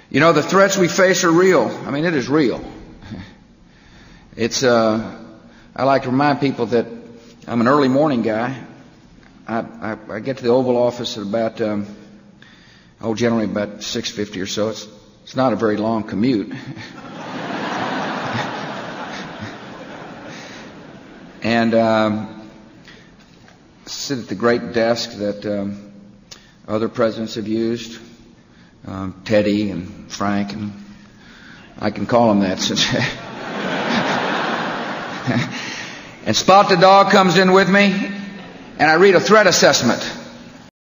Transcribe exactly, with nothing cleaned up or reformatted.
You know, the threats we face are real. I mean, it is real. It's, uh, I like to remind people that I'm an early morning guy. I, I, I get to the Oval Office at about, um, oh, generally about six fifty or so. It's, it's not a very long commute. And um, sit at the great desk that um, other presidents have used, um, Teddy and Frank, and I can call them that since. And Spot the dog comes in with me, and I read a threat assessment.